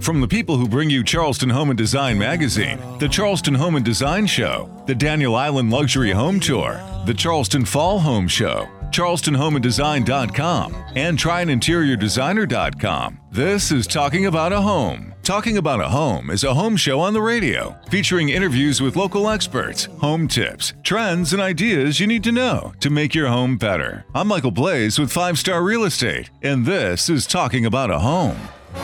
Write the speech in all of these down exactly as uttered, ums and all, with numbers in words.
From the people who bring you Charleston Home and Design magazine, the Charleston Home and Design Show, the Daniel Island Luxury Home Tour, the Charleston Fall Home Show, Charleston Home and Design dot com, and Try An Interior Designer dot com. This is Talking About a Home. Talking About a Home is a home show on the radio, featuring interviews with local experts, home tips, trends, and ideas you need to know to make your home better. I'm Michael Blaze with Five Star Real Estate, and this is Talking About a Home.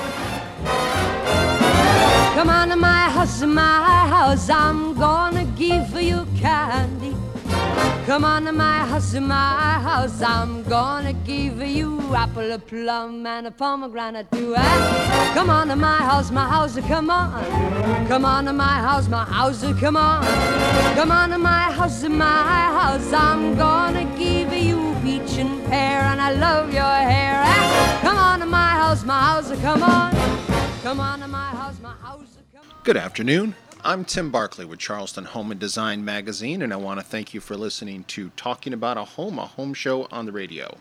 Come on to my house, my house, I'm gonna give you candy. Come on to my house, my house, I'm gonna give you apple, a plum, and a pomegranate too. Eh? Come on to my house, my house, come on. Come on to my house, my house, come on. Come on to my house, my house, I'm gonna give you peach and pear, and I love your hair. Eh? Come on to my house, my house, come on. Come on to my house, my house, come on. Good afternoon. I'm Tim Barkley with Charleston Home and Design magazine, and I want to thank you for listening to Talking About a Home, a home show on the radio.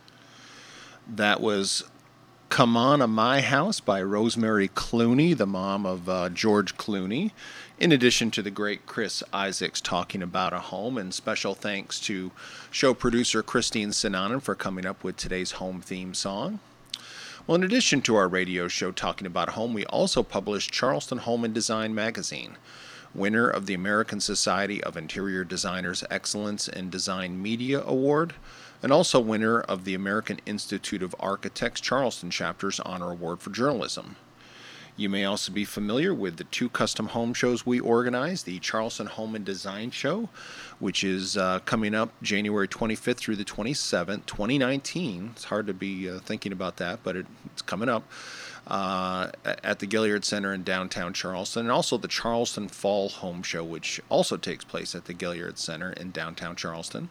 That was Come On to My House by Rosemary Clooney, the mom of uh, George Clooney, in addition to the great Chris Isaacs Talking About a Home, and special thanks to show producer Christine Sinanen for coming up with today's home theme song. Well, in addition to our radio show Talking About Home, we also publish Charleston Home and Design magazine, winner of the American Society of Interior Designers Excellence in Design Media Award, and also winner of the American Institute of Architects Charleston Chapter's Honor Award for Journalism. You may also be familiar with the two custom home shows we organize, the Charleston Home and Design Show, which is uh, coming up January twenty-fifth through the twenty-seventh, twenty nineteen. It's hard to be uh, thinking about that, but it, it's coming up uh, at the Gilliard Center in downtown Charleston, and also the Charleston Fall Home Show, which also takes place at the Gilliard Center in downtown Charleston.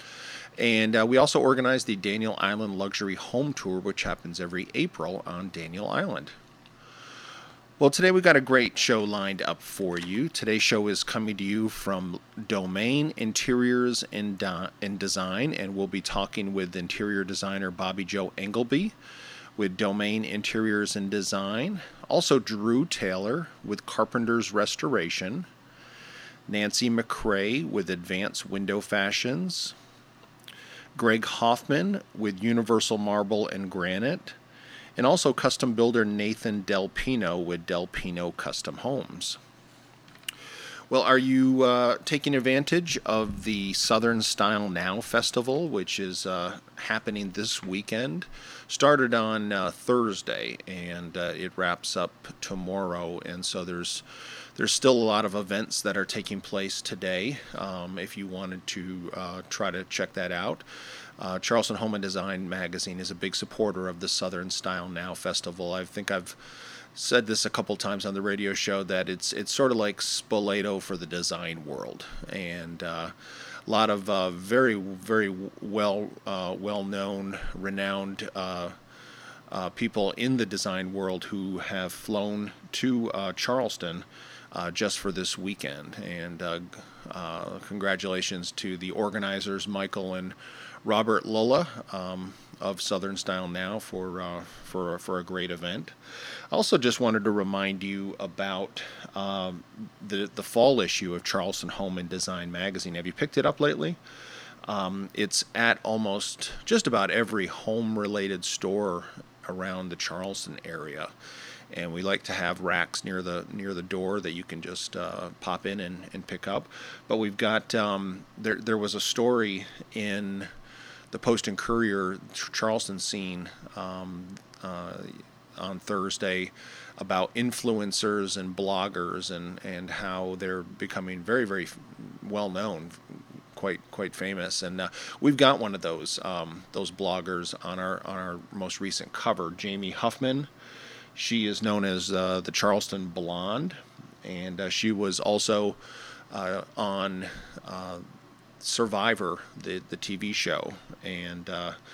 And uh, we also organize the Daniel Island Luxury Home Tour, which happens every April on Daniel Island. Well, today we've got a great show lined up for you. Today's show is coming to you from Domain Interiors and, uh, and Design, and we'll be talking with interior designer Bobby Joe Engelby with Domain Interiors and Design. Also Drew Taylor with Carpenter's Restoration. Nancy McCrae with Advanced Window Fashions. Greg Hoffman with Universal Marble and Granite. And also custom builder Nathan Del Pino with Del Pino Custom Homes. Well, are you uh, taking advantage of the Southern Style Now Festival, which is uh, happening this weekend? Started on uh, Thursday, and uh, it wraps up tomorrow. And so there's there's still a lot of events that are taking place today. Um, if you wanted to uh, try to check that out. Uh, Charleston Home and Design magazine is a big supporter of the Southern Style Now Festival. I think I've said this a couple times on the radio show that it's it's sort of like Spoleto for the design world, and uh, a lot of uh, very very well uh, well known, renowned uh, uh, people in the design world who have flown to uh, Charleston uh, just for this weekend. And uh, uh, congratulations to the organizers, Michael and Robert Lulla um, of Southern Style Now for uh, for for a great event. I also just wanted to remind you about um, the the fall issue of Charleston Home and Design magazine. Have you picked it up lately? Um, it's at almost just about every home-related store around the Charleston area, and we like to have racks near the near the door that you can just uh, pop in and, and pick up. But we've got um, there there was a story in the Post and Courier Charleston scene um, uh, on Thursday about influencers and bloggers and, and how they're becoming very, very well known, quite quite famous. And uh, we've got one of those um, those bloggers on our on our most recent cover, Jamie Huffman. She is known as uh, the Charleston Blonde, and uh, she was also uh, on Uh, Survivor, the the T V show, and uh,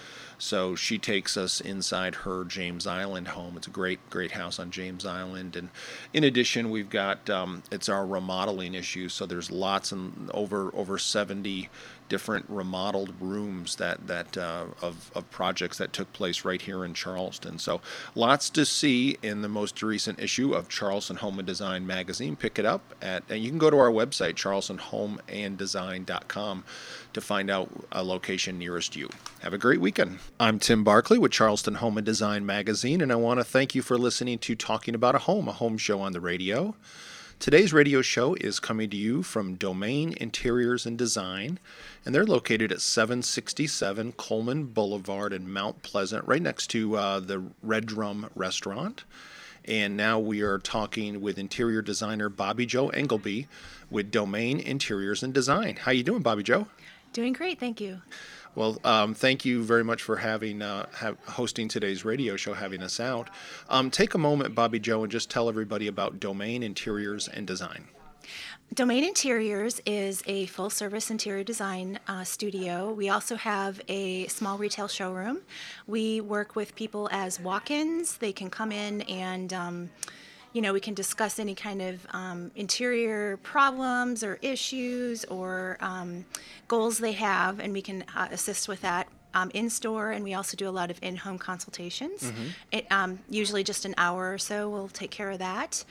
So she takes us inside her James Island home. It's a great, great house on James Island. And in addition, we've got, um, it's our remodeling issue. So there's lots and over over seventy different remodeled rooms that that uh, of, of projects that took place right here in Charleston. So lots to see in the most recent issue of Charleston Home and Design magazine. Pick it up at, and you can go to our website, charleston home and design dot com, to find out a location nearest you. Have a great weekend. I'm Tim Barkley with Charleston Home and Design magazine, and I want to thank you for listening to Talking About a Home, a home show on the radio. Today's radio show is coming to you from Domain Interiors and Design, and they're located at seven sixty-seven Coleman Boulevard in Mount Pleasant, right next to uh, the Red Drum Restaurant. And now we are talking with interior designer Bobby Jo Engelby with Domain Interiors and Design. How you doing, Bobby Jo? Doing great, thank you. Well, um, thank you very much for having uh, have, hosting today's radio show, having us out. Um, take a moment, Bobby Jo, and just tell everybody about Domain Interiors and Design. Domain Interiors is a full-service interior design uh, studio. We also have a small retail showroom. We work with people as walk-ins. They can come in and um, you know, we can discuss any kind of um, interior problems or issues or um, goals they have, and we can uh, assist with that um, in-store, and we also do a lot of in-home consultations. Mm-hmm. It, um, usually just an hour or so, we'll take care of that.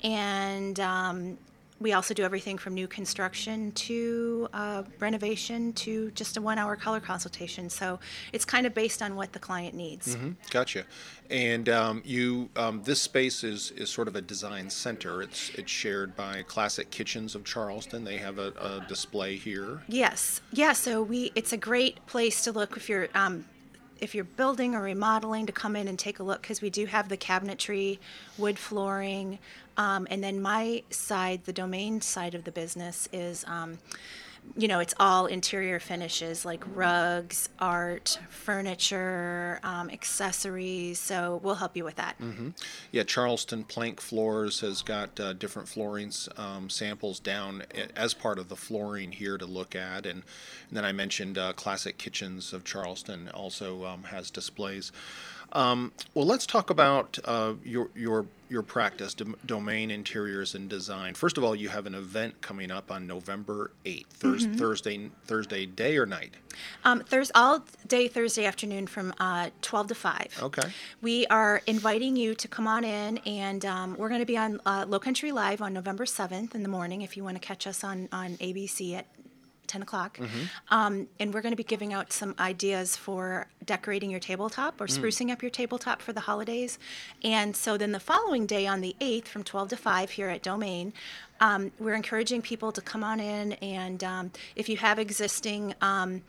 And um, we also do everything from new construction to uh, renovation to just a one-hour color consultation. So it's kind of based on what the client needs. Mm-hmm. Gotcha. And um, you, um, this space is, is sort of a design center. It's it's shared by Classic Kitchens of Charleston. They have a, a display here. Yes. Yeah. So we it's a great place to look if you're. Um, if you're building or remodeling, to come in and take a look, because we do have the cabinetry, wood flooring, um, and then my side, the Domain side of the business is, um, you know, it's all interior finishes like rugs, art, furniture, um, accessories, so we'll help you with that. Mm-hmm. Yeah, Charleston Plank Floors has got uh, different flooring um, samples down as part of the flooring here to look at, and, and then I mentioned uh, Classic Kitchens of Charleston also um, has displays. Um, well, let's talk about uh, your your your practice, Dom- Domain Interiors and Design. First of all, you have an event coming up on November eighth, Thurs- mm-hmm. Thursday Thursday day or night? Um, Thursday, all day Thursday afternoon from uh, twelve to five. Okay. We are inviting you to come on in, and um, we're going to be on uh, Low Country Live on November seventh in the morning if you want to catch us on, on A B C at ten o'clock. Mm-hmm. Um, and we're going to be giving out some ideas for decorating your tabletop or sprucing mm. up your tabletop for the holidays. And so then the following day on the eighth from twelve to five here at Domain, um, we're encouraging people to come on in, and um, if you have existing um,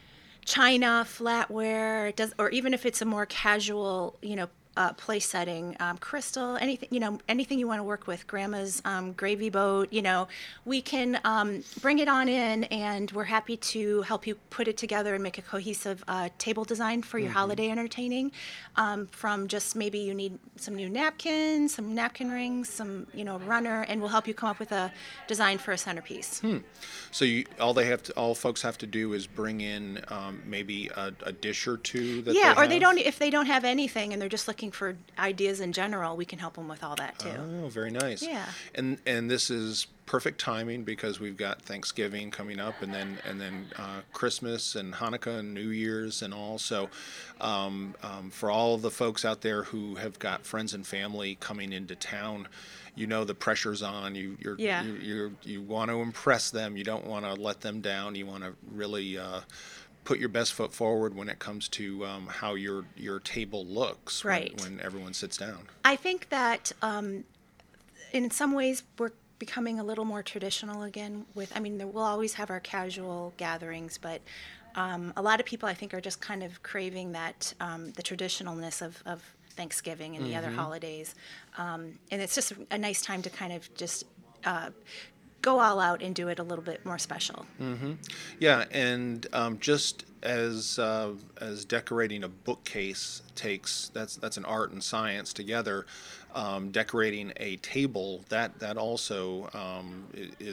china, flatware, does, or even if it's a more casual, you know, Uh, place setting, um, crystal, anything, you know, anything you want to work with, grandma's um, gravy boat, you know, we can um, bring it on in, and we're happy to help you put it together and make a cohesive uh, table design for your mm-hmm. holiday entertaining. Um, from just maybe you need some new napkins, some napkin rings, some, you know, runner, and we'll help you come up with a design for a centerpiece. Hmm. So you, all they have to, all folks have to do is bring in um, maybe a, a dish or two. That yeah, they or have? they don't. If they don't have anything and they're just looking for ideas in general, we can help them with all that too. Oh, very nice. Yeah. And and this is perfect timing because we've got Thanksgiving coming up, and then and then uh, Christmas and Hanukkah and New Year's and all. So um, um, for all of the folks out there who have got friends and family coming into town, you know the pressure's on. You you're, yeah. you you you want to impress them. You don't want to let them down. You want to really uh, put your best foot forward when it comes to um, how your your table looks right. when, when everyone sits down. I think that um, in some ways we're becoming a little more traditional again. With I mean, there, we'll always have our casual gatherings, but um, a lot of people I think are just kind of craving that um, the traditionalness of, of Thanksgiving and mm-hmm. the other holidays, um, and it's just a nice time to kind of just uh, go all out and do it a little bit more special. Mm-hmm. Yeah, and um, just as uh, as decorating a bookcase takes, that's that's an art and science together. um, decorating a table, that that also um,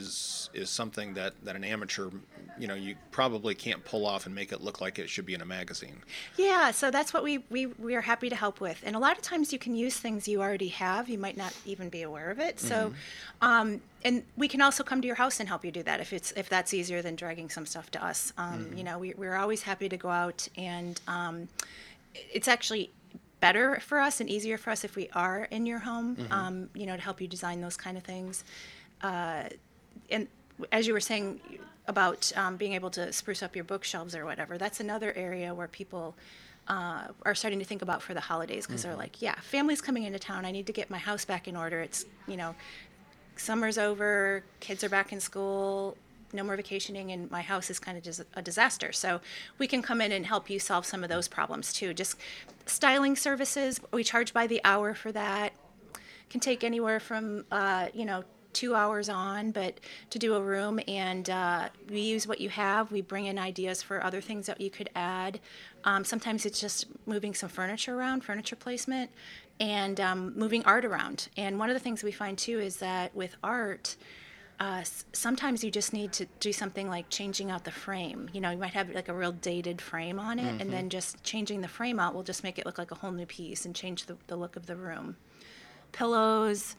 is is something that, that an amateur, you know, you probably can't pull off and make it look like it should be in a magazine. Yeah, so that's what we, we, we are happy to help with. And a lot of times you can use things you already have. You might not even be aware of it. So, mm-hmm. um, and we can also come to your house and help you do that if it's if that's easier than dragging some stuff to us. Um, mm-hmm. You know, we, we're always happy to go out, and um, it's actually better for us and easier for us if we are in your home, mm-hmm. um, you know, to help you design those kind of things. Uh, and as you were saying about um, being able to spruce up your bookshelves or whatever, that's another area where people uh, are starting to think about for the holidays, because mm-hmm. they're like, yeah, family's coming into town. I need to get my house back in order. It's, you know, summer's over, kids are back in school, no more vacationing, and my house is kind of just a disaster. So we can come in and help you solve some of those problems too. Just styling services, we charge by the hour for that. Can take anywhere from, uh, you know, two hours on, but to do a room, and uh, we use what you have. We bring in ideas for other things that you could add. Um, sometimes it's just moving some furniture around, furniture placement, and um, moving art around. And one of the things we find too is that with art, Uh, sometimes you just need to do something like changing out the frame. You know, you might have like a real dated frame on it, mm-hmm. and then just changing the frame out will just make it look like a whole new piece and change the, the look of the room. Pillows,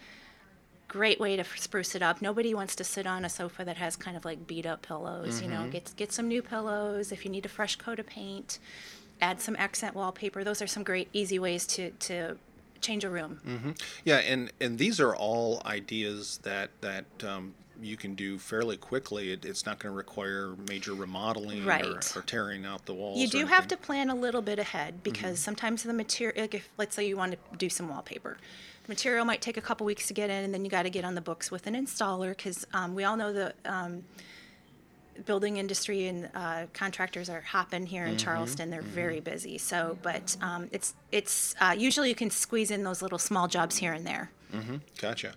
great way to spruce it up. Nobody wants to sit on a sofa that has kind of like beat up pillows. Mm-hmm. You know, get get some new pillows. If you need a fresh coat of paint, add some accent wallpaper. Those are some great easy ways to to change a room. Mm-hmm. Yeah, and and these are all ideas that that um, you can do fairly quickly. It, it's not going to require major remodeling, right. or, or tearing out the walls. You do have to plan a little bit ahead, because mm-hmm. sometimes the material, like if let's say you want to do some wallpaper, the material might take a couple weeks to get in, and then you got to get on the books with an installer, because um, we all know the um, building industry and uh, contractors are hopping here in mm-hmm. Charleston. They're mm-hmm. very busy. So, but um, it's it's uh, usually you can squeeze in those little small jobs here and there. Mm-hmm. Gotcha.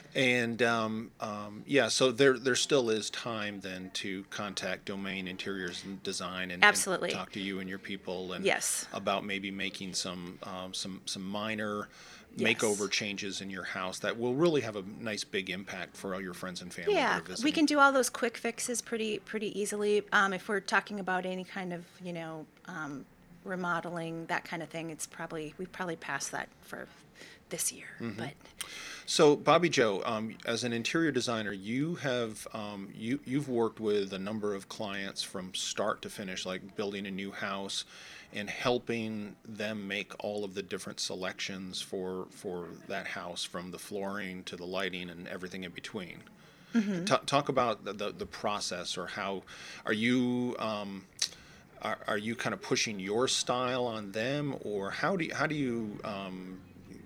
And um, um, yeah, so there there still is time then to contact Domain Interiors and Design and, Absolutely. and talk to you and your people and yes. about maybe making some um, some some minor yes. makeover changes in your house that will really have a nice big impact for all your friends and family. Yeah, we can do all those quick fixes pretty pretty easily. Um, if we're talking about any kind of you know um, remodeling, that kind of thing, it's probably we've probably passed that for this year, mm-hmm. but. So, Bobby Joe, um, as an interior designer, you have um, you you've worked with a number of clients from start to finish, like building a new house, and helping them make all of the different selections for for that house, from the flooring to the lighting and everything in between. Mm-hmm. T- talk about the, the the process, or how are you um, are are you kind of pushing your style on them, or how do you, how do you um,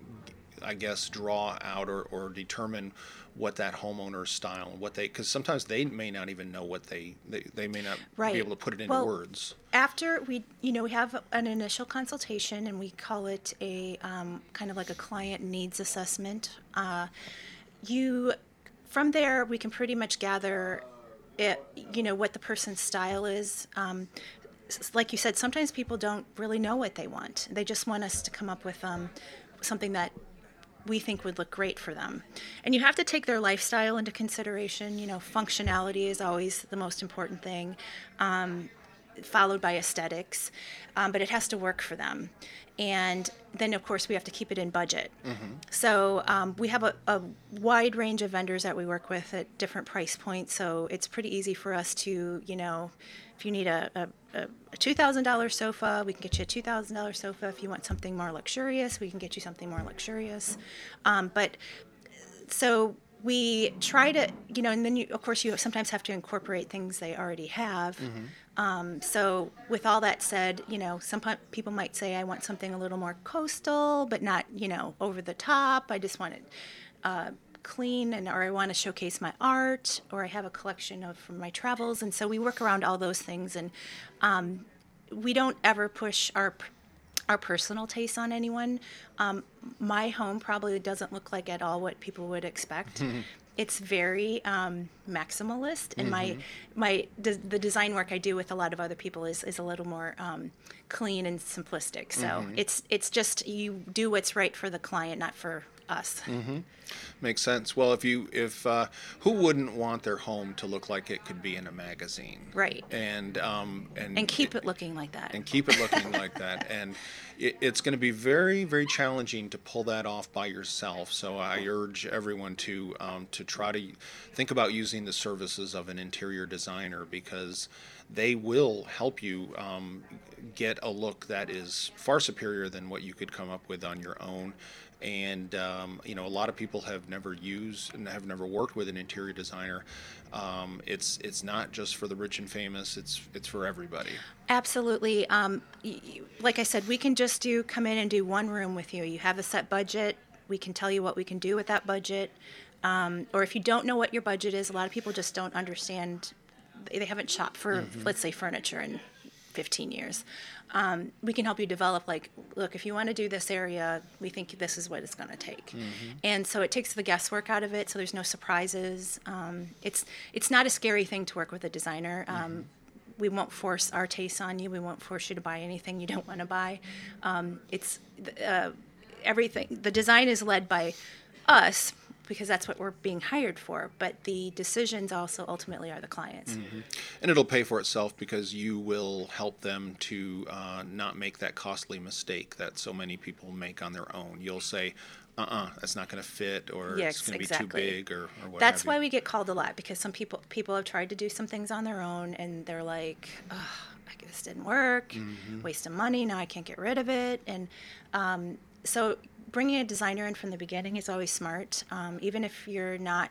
I guess, draw out or, or determine what that homeowner's style and what they, because sometimes they may not even know what they, they, they may not right. be able to put it into well, words. After we, you know, we have an initial consultation, and we call it a um, kind of like a client needs assessment. Uh, you, from there, we can pretty much gather it, you know, what the person's style is. Um, like you said, sometimes people don't really know what they want. They just want us to come up with um, something that we think would look great for them. And you have to take their lifestyle into consideration. You know, functionality is always the most important thing, um, followed by aesthetics, um, but it has to work for them. And then, of course, we have to keep it in budget. Mm-hmm. So um, we have a, a wide range of vendors that we work with at different price points, so it's pretty easy for us to, you know, if you need a, a, a two thousand dollars sofa, we can get you a two thousand dollars sofa. If you want something more luxurious, we can get you something more luxurious. Um, but so we try to, you know, and then you, of course, you sometimes have to incorporate things they already have. Mm-hmm. Um, so with all that said, you know, some people might say, I want something a little more coastal, but not, you know, over the top. I just want it uh, clean, and or I want to showcase my art, or I have a collection of from my travels. And so we work around all those things, and um, we don't ever push our our personal taste on anyone. Um, my home probably doesn't look like at all what people would expect. Mm-hmm. It's very um, maximalist, and mm-hmm. my my de- the design work I do with a lot of other people is, is a little more um, clean and simplistic. So mm-hmm. it's it's just you do what's right for the client, not for us. Mm-hmm. Makes sense. Well, if you if uh, who wouldn't want their home to look like it could be in a magazine, Right? And um and And keep it, it looking like that. And keep it looking like that. And it, it's going to be very very challenging to pull that off by yourself. So I urge everyone to um, to try to think about using the services of an interior designer, because they will help you um, get a look that is far superior than what you could come up with on your own. And um, you know, a lot of people have never used and have never worked with an interior designer. Um, it's it's not just for the rich and famous. It's it's for everybody. Absolutely. Um, y- y- like I said, we can just do come in and do one room with you. You have a set budget. We can tell you what we can do with that budget. Um, or if you don't know what your budget is, a lot of people just don't understand. They haven't shopped for, mm-hmm. let's say, furniture in fifteen years. Um, we can help you develop, like, look, if you want to do this area, we think this is what it's going to take. Mm-hmm. And so it takes the guesswork out of it, so there's no surprises. Um, it's it's not a scary thing to work with a designer. Um, mm-hmm. We won't force our tastes on you. We won't force you to buy anything you don't want to buy. Um, it's uh, everything. The design is led by us, because that's what we're being hired for, but the decisions also ultimately are the clients. Mm-hmm. And it'll pay for itself, because you will help them to uh, not make that costly mistake that so many people make on their own. You'll say, uh-uh, that's not going to fit, or yes, it's going to exactly. be too big, or, or what That's have why you. we get called a lot, because some people people have tried to do some things on their own, and they're like, oh, this didn't work, mm-hmm. waste of money, now I can't get rid of it. And um, so bringing a designer in from the beginning is always smart. Um, even if you're not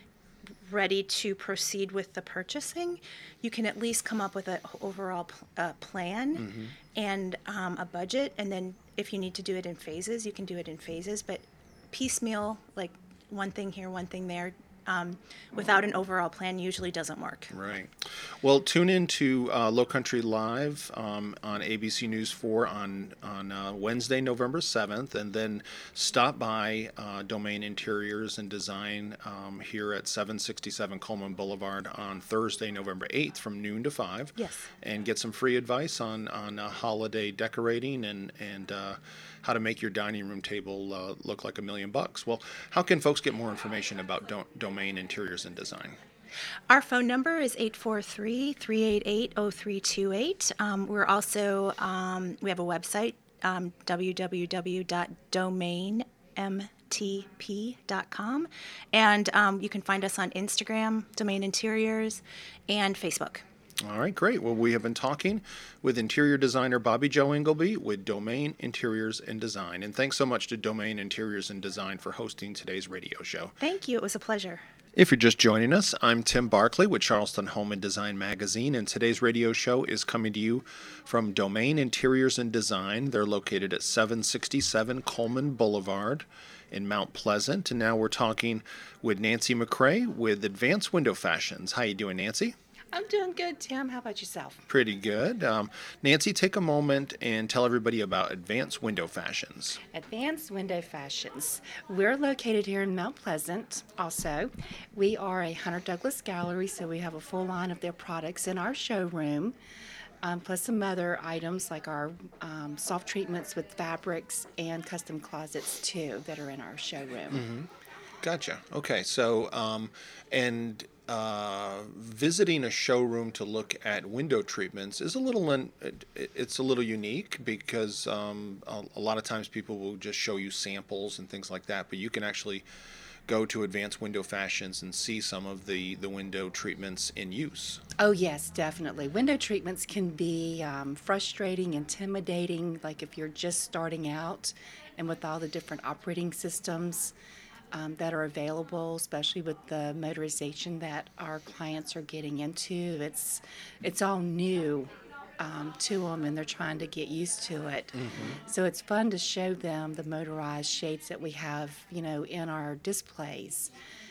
ready to proceed with the purchasing, you can at least come up with an overall pl- uh, plan mm-hmm. and um, a budget. And then if you need to do it in phases, you can do it in phases. But piecemeal, like one thing here, one thing there, Um, without an overall plan usually doesn't work. Right. Well, tune in to uh, Low Country Live um, on A B C News four on, on uh, Wednesday, November seventh, and then stop by uh, Domain Interiors and Design um, here at seven sixty-seven Coleman Boulevard on Thursday, November eighth from noon to five. Yes. And get some free advice on, on uh, holiday decorating and, and uh, how to make your dining room table uh, look like a million bucks. Well, how can folks get more information about Do- Domain Interiors and Design? Our phone number is eight four three, three eight eight, zero three two eight. Um, we're also, um, we have a website, um, w w w dot domain m t p dot com. And um, you can find us on Instagram, Domain Interiors, and Facebook. All right, great. Well, we have been talking with interior designer Bobby Jo Ingleby with Domain Interiors and Design. And thanks so much to Domain Interiors and Design for hosting today's radio show. Thank you. It was a pleasure. If you're just joining us, I'm Tim Barkley with Charleston Home and Design Magazine, and today's radio show is coming to you from Domain Interiors and Design. They're located at seven sixty-seven Coleman Boulevard in Mount Pleasant. And now we're talking with Nancy McCray with Advanced Window Fashions. How you doing, Nancy? I'm doing good, Tim. How about yourself? Pretty good. Um, Nancy, take a moment and tell everybody about Advanced Window Fashions. Advanced Window Fashions. We're located here in Mount Pleasant also. We are a Hunter Douglas gallery, so we have a full line of their products in our showroom, um, plus some other items like our um, soft treatments with fabrics and custom closets, too, that are in our showroom. Mm-hmm. Gotcha. Okay, so, um, and... Uh, visiting a showroom to look at window treatments is a little un- it's a little unique because um, a, a lot of times people will just show you samples and things like that, but you can actually go to Advanced Window Fashions and see some of the, the window treatments in use. Oh, yes, definitely. Window treatments can be um, frustrating, intimidating, like if you're just starting out and with all the different operating systems Um, that are available, especially with the motorization that our clients are getting into. It's it's all new um, to them, and they're trying to get used to it. Mm-hmm. So it's fun to show them the motorized shades that we have, you know, in our displays,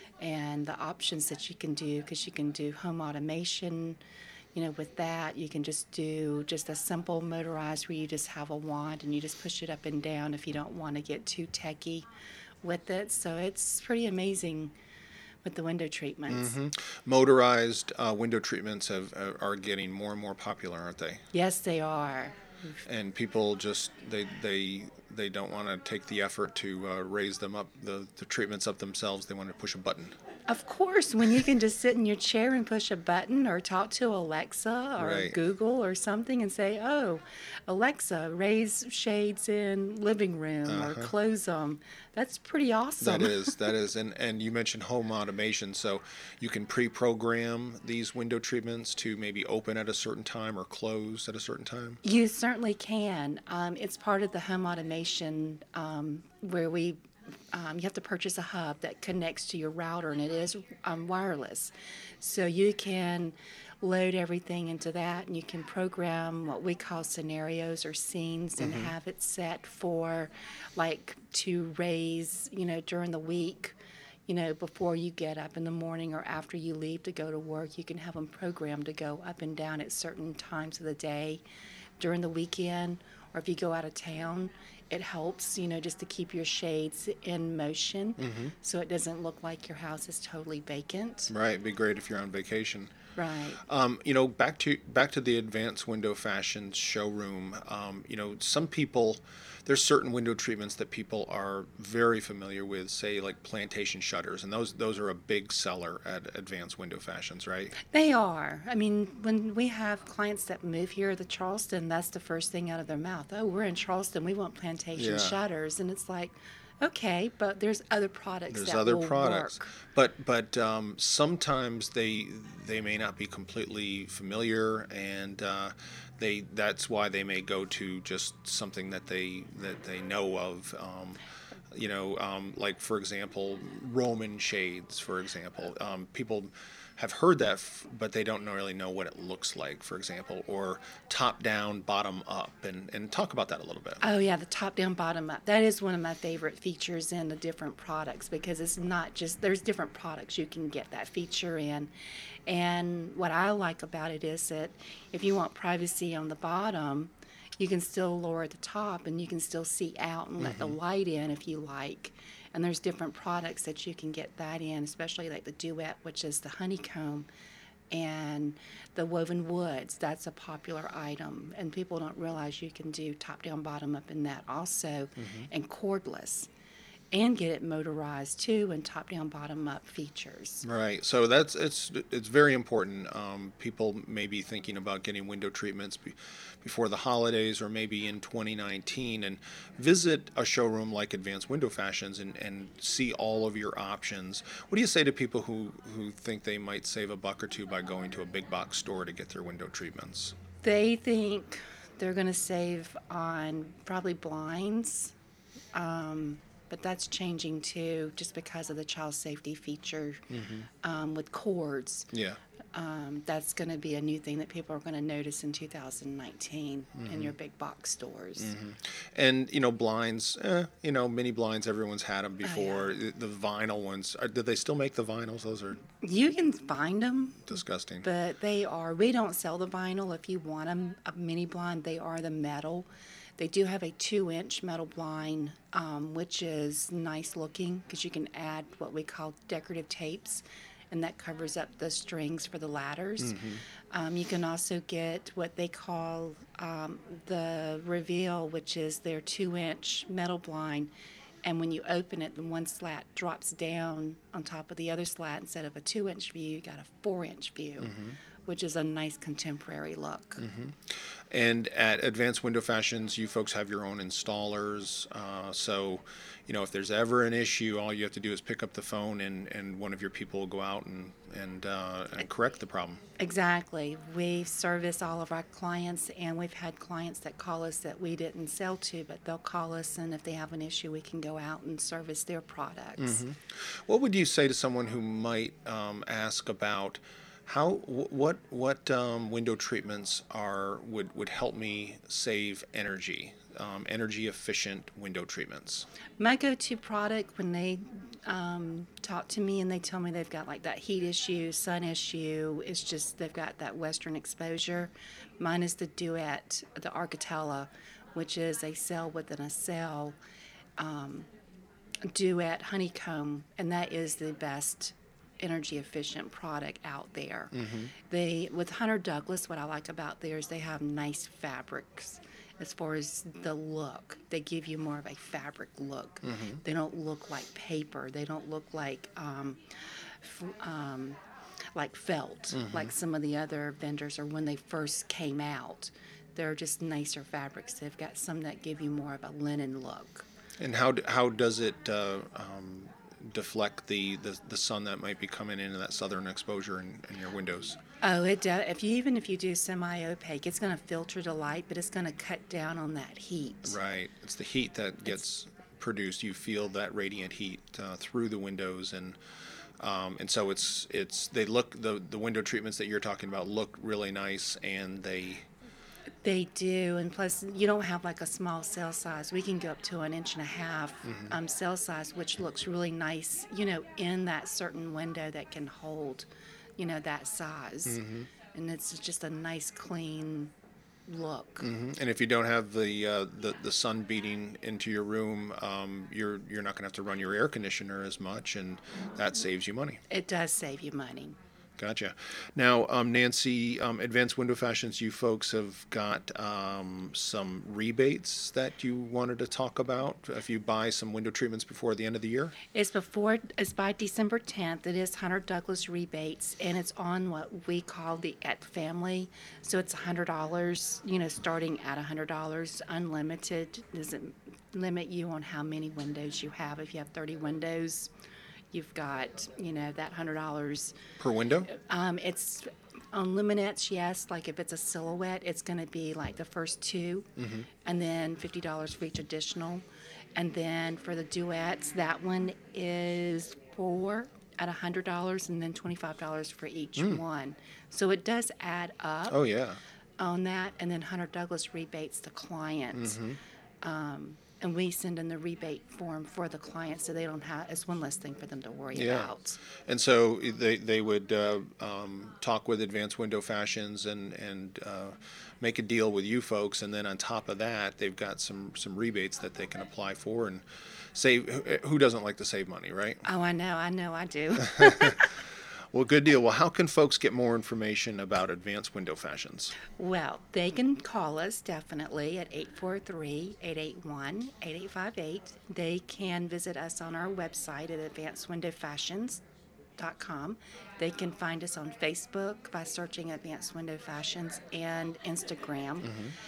and the options that you can do, because you can do home automation. You know, with that, you can just do just a simple motorized where you just have a wand and you just push it up and down if you don't want to get too techy with it. So it's pretty amazing with the window treatments. Mm-hmm. Motorized uh, window treatments have uh, are getting more and more popular, aren't they? Yes, they are. And people just they they they don't want to take the effort to uh, raise them up, the, the treatments up themselves. They want to push a button. Of course, when you can just sit in your chair and push a button or talk to Alexa or Right. Google or something and say, oh, Alexa, raise shades in living room or close them. That's pretty awesome. That is, that is. And, and you mentioned home automation, so you can pre-program these window treatments to maybe open at a certain time or close at a certain time? You certainly can. Um, it's part of the home automation um, where we um, you have to purchase a hub that connects to your router, and it is um, wireless. So you can load everything into that, and you can program what we call scenarios or scenes and have it set for, like, to raise, you know, during the week. You know, before you get up in the morning or after you leave to go to work, you can have them programmed to go up and down at certain times of the day during the weekend, or if you go out of town. It helps, you know, just to keep your shades in motion so it doesn't look like your house is totally vacant. Right, it'd be great if you're on vacation. Right. Um, you know, back to back to the Advanced Window Fashions showroom. Um, you know, some people, there's certain window treatments that people are very familiar with, say like plantation shutters, and those those are a big seller at Advanced Window Fashions, right? They are. I mean, when we have clients that move here to Charleston, that's the first thing out of their mouth. Oh, we're in Charleston. We want plantation Yeah. shutters, and it's like, okay, but there's other products There's that other will products, work. but but um, sometimes they they may not be completely familiar, and uh, they that's why they may go to just something that they that they know of. Um, you know, um, like for example, Roman shades. For example, um, people have heard that, f- but they don't know- really know what it looks like. For example, or top down, bottom up, and and talk about that a little bit. Oh yeah, the top down, bottom up. That is one of my favorite features in the different products, because it's not just, there's different products you can get that feature in. And what I like about it is that if you want privacy on the bottom, you can still lower at the top and you can still see out and let the light in if you like. And there's different products that you can get that in, especially like the Duet, which is the honeycomb, and the woven woods. That's a popular item, and people don't realize you can do top down, bottom up in that also, and cordless, and get it motorized too, and top down, bottom up features. Right. So that's it's it's very important. Um, people may be thinking about getting window treatments be, before the holidays or maybe in twenty nineteen, and visit a showroom like Advanced Window Fashions and, and see all of your options. What do you say to people who, who think they might save a buck or two by going to a big box store to get their window treatments? They think they're going to save on probably blinds. Um, but that's changing too, just because of the child safety feature um, with cords. Yeah. Um, that's going to be a new thing that people are going to notice in two thousand nineteen in your big box stores. And, you know, blinds, eh, you know, mini blinds, everyone's had them yeah. before. The, the vinyl ones, are, do they still make the vinyls? Those are You can find them, disgusting. but they are, we don't sell the vinyl. If you want them, a mini blind, they are the metal. They do have a two-inch metal blind, um, which is nice looking because you can add what we call decorative tapes, and that covers up the strings for the ladders. Um, you can also get what they call um, the reveal, which is their two-inch metal blind, and when you open it, the one slat drops down on top of the other slat. Instead of a two-inch view, you got a four-inch view, which is a nice contemporary look. And at Advanced Window Fashions, you folks have your own installers. Uh, so, you know, if there's ever an issue, all you have to do is pick up the phone, and, and one of your people will go out and and, uh, and correct the problem. Exactly. We service all of our clients, and we've had clients that call us that we didn't sell to, but they'll call us, and if they have an issue, we can go out and service their products. What would you say to someone who might um, ask about how wh- what what um, window treatments are would, would help me save energy, um, energy efficient window treatments? My go-to product when they um, talk to me and they tell me they've got like that heat issue, sun issue, it's just they've got that western exposure. Mine is the Duet, the Arcatella, which is a cell within a cell um, Duet honeycomb, and that is the best energy efficient product out there. They with Hunter Douglas, what I like about theirs, they have nice fabrics, as far as the look. They give you more of a fabric look. Mm-hmm. They don't look like paper. They don't look like um, f- um, like felt, Mm-hmm. like some of the other vendors or when they first came out. They're just nicer fabrics. They've got some that give you more of a linen look. And how d- how does it uh, um, deflect the, the, the sun that might be coming into that southern exposure in, in your windows? Oh, it does. If you even if you do semi-opaque, it's going to filter the light, but it's going to cut down on that heat. Right. It's the heat that gets produced. You feel that radiant heat uh, through the windows, and um, and so it's it's they look the the window treatments that you're talking about look really nice, and they. They do, and plus you don't have like a small cell size. We can go up to an inch and a half Mm-hmm. um, cell size, which looks really nice, you know, in that certain window that can hold, you know, that size. Mm-hmm. And it's just a nice, clean look. Mhm. And if you don't have the uh, the the sun beating into your room, um, you're you're not going to have to run your air conditioner as much, and that saves you money. It does save you money. Gotcha. Now, um, Nancy, um, Advanced Window Fashions, you folks have got um, some rebates that you wanted to talk about if you buy some window treatments before the end of the year? It's before, it's by December tenth. It is Hunter Douglas rebates, and it's on what we call the E T family. So it's one hundred dollars, you know, starting at one hundred dollars, unlimited. Doesn't limit you on how many windows you have. If you have thirty windows, you've got, you know, that one hundred dollars. Per window? Um, it's on luminettes, yes. Like if it's a silhouette, it's going to be like the first two, Mm-hmm. and then fifty dollars for each additional. And then for the duets, that one is four at one hundred dollars, and then twenty-five dollars for each one. So it does add up Oh, yeah. on that. And then Hunter Douglas rebates the client. Mm-hmm. Um, and we send in the rebate form for the client, so they don't have, it's one less thing for them to worry Yeah. about. And so they they would uh, um, talk with Advanced Window Fashions and and uh, make a deal with you folks, and then on top of that, they've got some some rebates that they can apply for and save. Who doesn't like to save money, right? Oh, I know, I know, I do. Well, good deal. Well, how can folks get more information about Advanced Window Fashions? Well, they can call us definitely at eight four three, eight eight one, eight eight five eight. They can visit us on our website at advanced window fashions dot com. They can find us on Facebook by searching Advanced Window Fashions and Instagram.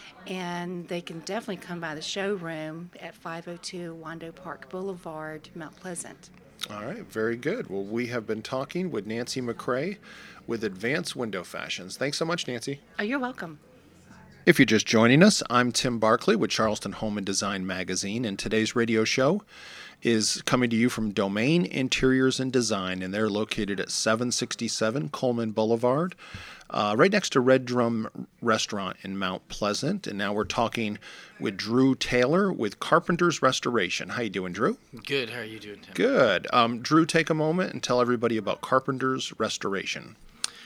And they can definitely come by the showroom at five oh two Wando Park Boulevard, Mount Pleasant. All right, very good. Well, we have been talking with Nancy McCray with Advanced Window Fashions. Thanks so much, Nancy. Oh, you're welcome. If you're just joining us, I'm Tim Barkley with Charleston Home and Design Magazine, and today's radio show is coming to you from Domain Interiors and Design, and they're located at seven sixty-seven Coleman Boulevard, uh, right next to Red Drum Restaurant in Mount Pleasant. And now we're talking with Drew Taylor with Carpenter's Restoration. How you doing, Drew? Good. How are you doing, Tim? Good. Um, Drew, take a moment and tell everybody about Carpenter's Restoration.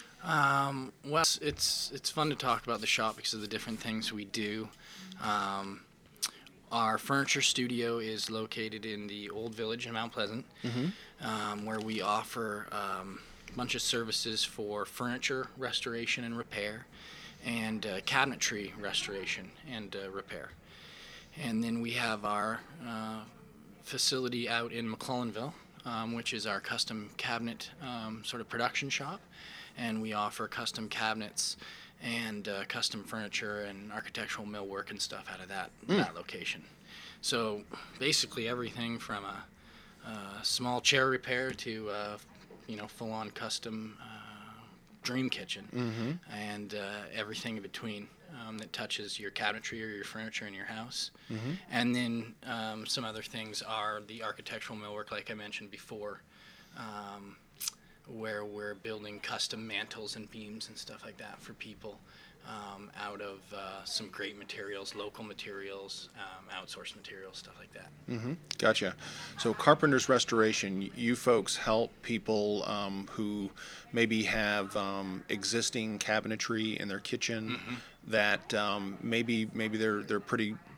Um, well, it's, it's it's fun to talk about the shop because of the different things we do. Um, our furniture studio is located in the Old Village in Mount Pleasant, um, where we offer um, a bunch of services for furniture restoration and repair, and uh, cabinetry restoration and uh, repair. And then we have our uh, facility out in McClellanville, um, which is our custom cabinet um, sort of production shop. And we offer custom cabinets and uh, custom furniture and architectural millwork and stuff out of that that location. So basically everything from a, a small chair repair to uh, you know full-on custom uh, dream kitchen and uh, everything in between um, that touches your cabinetry or your furniture in your house. And then um, some other things are the architectural millwork, like I mentioned before. Um, where we're building custom mantles and beams and stuff like that for people um, out of uh, some great materials, local materials, um, outsourced materials, stuff like that. Mm-hmm. Gotcha. So Carpenter's Restoration, you folks help people um, who maybe have um, existing cabinetry in their kitchen that um, maybe maybe they're they're pretty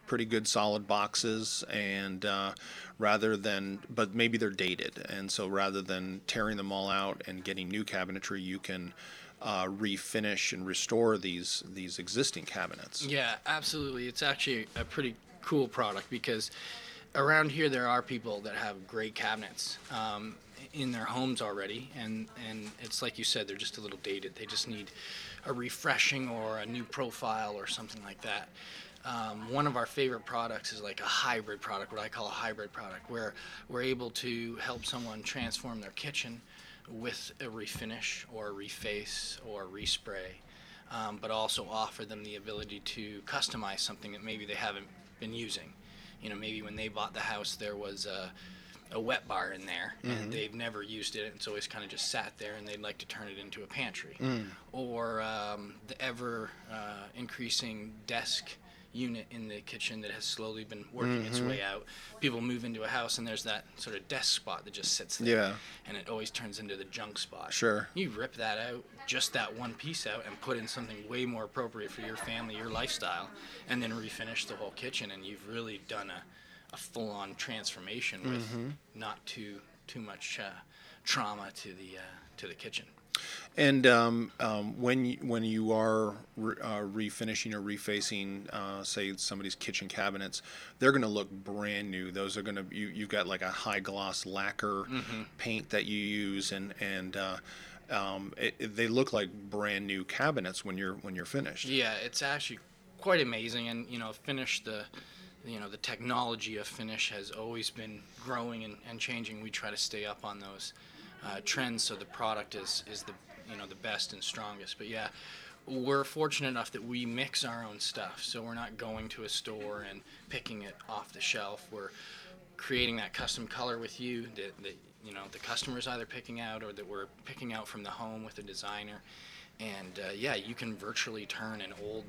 pretty good solid boxes, and uh, rather than, but maybe they're dated, and so rather than tearing them all out and getting new cabinetry, you can uh, refinish and restore these these existing cabinets. Yeah, absolutely. It's actually a pretty cool product because around here there are people that have great cabinets um, in their homes already, and, and it's like you said, they're just a little dated. They just need a refreshing or a new profile or something like that. Um, one of our favorite products is like a hybrid product, what I call a hybrid product, where we're able to help someone transform their kitchen with a refinish or a reface or a respray, um, but also offer them the ability to customize something that maybe they haven't been using. You know, maybe when they bought the house there was a, a wet bar in there, mm-hmm. and they've never used it, and it's always kind of just sat there, and they'd like to turn it into a pantry. Mm. Or um, the ever uh, increasing desk unit in the kitchen that has slowly been working mm-hmm. its way out. People move into a house and there's that sort of desk spot that just sits there, yeah. and it always turns into the junk spot. Sure. You rip that out, just that one piece out, and put in something way more appropriate for your family, your lifestyle, and then refinish the whole kitchen, and you've really done a, a full-on transformation with mm-hmm. not too too much uh, trauma to the uh, to the kitchen. And um, um, when you, when you are re- uh, refinishing or refacing, uh, say somebody's kitchen cabinets, they're going to look brand new. Those are going to you you've got like a high gloss lacquer mm-hmm. paint that you use, and and uh, um, it, it, they look like brand new cabinets when you're when you're finished. Yeah, it's actually quite amazing, and you know, finish the. You know, the technology of finish has always been growing and, and changing. We try to stay up on those uh, trends so the product is, is the you know the best and strongest. But yeah, we're fortunate enough that we mix our own stuff, so we're not going to a store and picking it off the shelf. We're creating that custom color with you that, that you know the customer's either picking out or that we're picking out from the home with a designer. And uh, yeah, you can virtually turn an old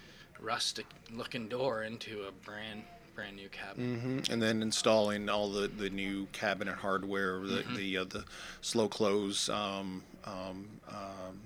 rustic looking door into a brand brand new cabinet. Mm-hmm. And then installing all the, the new cabinet hardware, the mm-hmm. the, uh, the slow close um, um, um,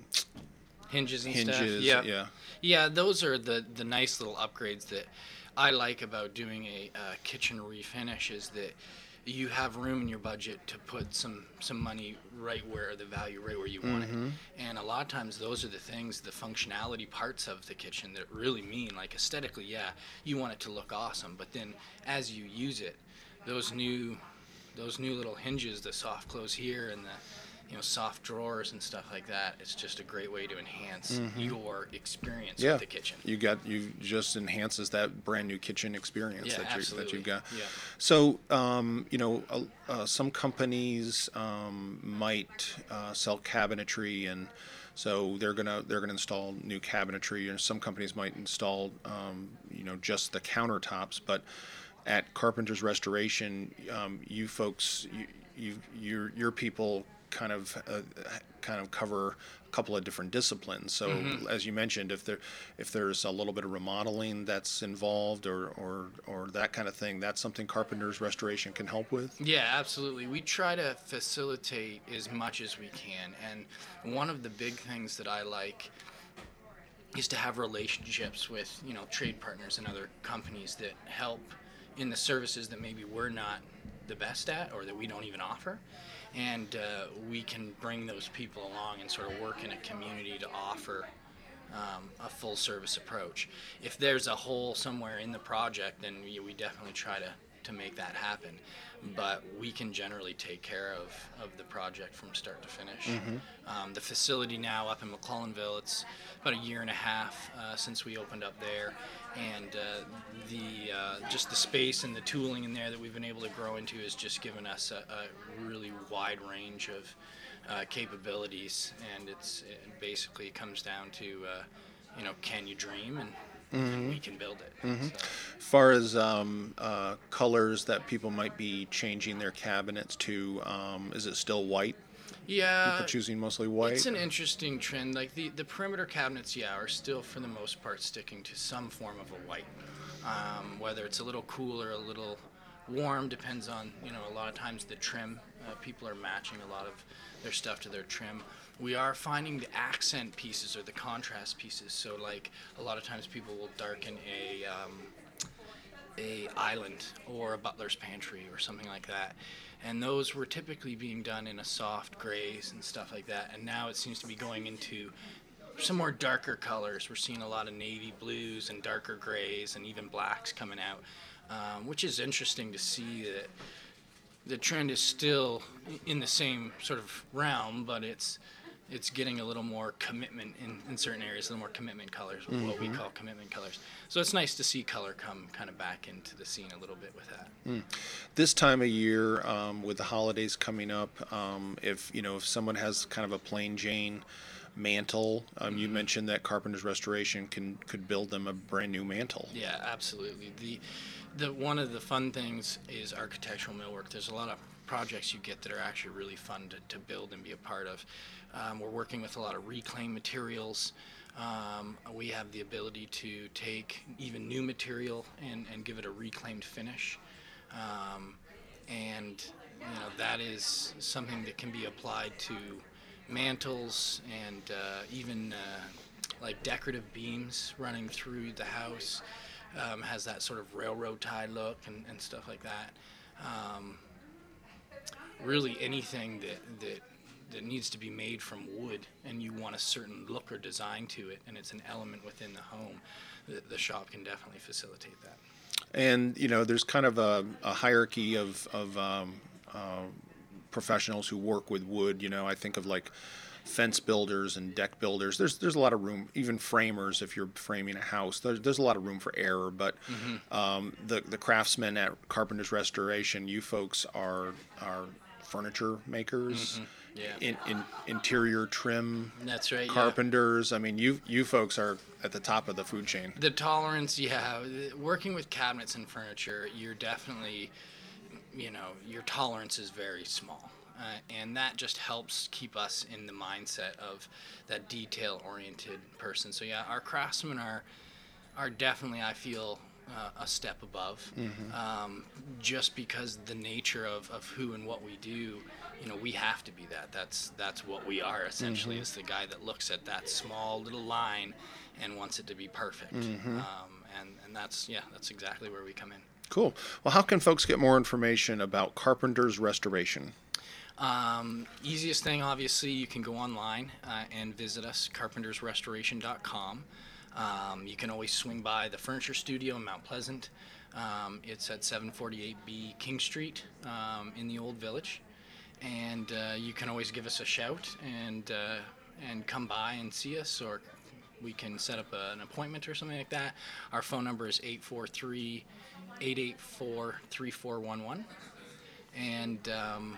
hinges and hinges, stuff. Yeah. yeah, yeah. Those are the the nice little upgrades that I like about doing a uh, kitchen refinish, is that you have room in your budget to put some some money right where the value right where you want mm-hmm. it. And a lot of times those are the things, the functionality parts of the kitchen that really mean, like aesthetically, yeah, you want it to look awesome, but then as you use it, those new those new little hinges, the soft close here and the you know soft drawers and stuff like that, it's just a great way to enhance mm-hmm. your experience yeah. with the kitchen. You got you just enhances that brand new kitchen experience yeah, that you absolutely. that you've got. Yeah. So um, you know, uh, uh, some companies um, might uh, sell cabinetry, and so they're gonna they're gonna install new cabinetry, and some companies might install um, you know just the countertops. But at Carpenter's Restoration, um, you folks, you, you your your people kind of uh, kind of cover a couple of different disciplines. So mm-hmm. as you mentioned, if there if there's a little bit of remodeling that's involved or, or or that kind of thing, that's something Carpenter's Restoration can help with? Yeah, absolutely. We try to facilitate as much as we can. And one of the big things that I like is to have relationships with, you know, trade partners and other companies that help in the services that maybe we're not the best at or that we don't even offer. And uh, we can bring those people along and sort of work in a community to offer um, a full service approach. If there's a hole somewhere in the project, then we, we definitely try to, to make that happen. But we can generally take care of, of the project from start to finish. Mm-hmm. Um, the facility now up in McClellanville, it's about a year and a half uh, since we opened up there. And uh, the uh, just the space and the tooling in there that we've been able to grow into has just given us a, a really wide range of uh, capabilities. And it's it basically comes down to uh, you know, can you dream, and, mm-hmm. and we can build it. Mm-hmm. So. As far as um, uh, colors that people might be changing their cabinets to, um, is it still white? Yeah, people choosing mostly white. It's an interesting trend. Like the, the perimeter cabinets, yeah, are still for the most part sticking to some form of a white. Um, whether it's a little cool or a little warm depends on, you know, a lot of times the trim. Uh, people are matching a lot of their stuff to their trim. We are finding the accent pieces or the contrast pieces. So like a lot of times people will darken a um, a island or a butler's pantry or something like that. And those were typically being done in a soft grays and stuff like that. And now it seems to be going into some more darker colors. We're seeing a lot of navy blues and darker grays and even blacks coming out, um, which is interesting to see that the trend is still in the same sort of realm, but it's it's getting a little more commitment in, in certain areas, a little more commitment colors, mm-hmm. what we call commitment colors. So it's nice to see color come kind of back into the scene a little bit with that. Mm. This time of year, um, with the holidays coming up, um, if you know if someone has kind of a plain Jane mantle, um, mm-hmm. you mentioned that Carpenter's Restoration can could build them a brand new mantle. Yeah, absolutely. The the one of the fun things is architectural millwork. There's a lot of projects you get that are actually really fun to, to build and be a part of. Um, we're working with a lot of reclaimed materials. Um, we have the ability to take even new material and, and give it a reclaimed finish. Um, and you know that is something that can be applied to mantles and uh, even uh, like decorative beams running through the house. Um, has that sort of railroad tie look and, and stuff like that. Um, really anything that, that that needs to be made from wood and you want a certain look or design to it and it's an element within the home, the, the shop can definitely facilitate that. And you know there's kind of a, a hierarchy of, of um, uh, professionals who work with wood. You know, I think of like fence builders and deck builders. There's there's a lot of room, even framers if you're framing a house. There's, there's a lot of room for error, but mm-hmm. um, the the craftsmen at Carpenter's Restoration, you folks are are furniture makers, mm-hmm. yeah. in, in interior trim. That's right. Carpenters. Yeah. I mean, you you folks are at the top of the food chain. The tolerance, yeah. Working with cabinets and furniture, you're definitely, you know, your tolerance is very small. Uh, and that just helps keep us in the mindset of that detail-oriented person. So yeah, our craftsmen are are definitely, I feel, uh, a step above. Mm-hmm. Um, just because the nature of, of who and what we do, you know, we have to be that. That's that's what we are essentially. Mm-hmm. Is the guy that looks at that small little line and wants it to be perfect. Mm-hmm. Um, and and that's yeah, that's exactly where we come in. Cool. Well, how can folks get more information about Carpenter's Restoration? Um, easiest thing, obviously, you can go online uh, and visit us, carpenters restoration dot com. Um, you can always swing by the Furniture Studio in Mount Pleasant. Um, it's at seven forty-eight B King Street um, in the Old Village. And uh, you can always give us a shout and uh, and come by and see us, or we can set up a, an appointment or something like that. Our phone number is eight four three, eight eight four, three four one one. And um,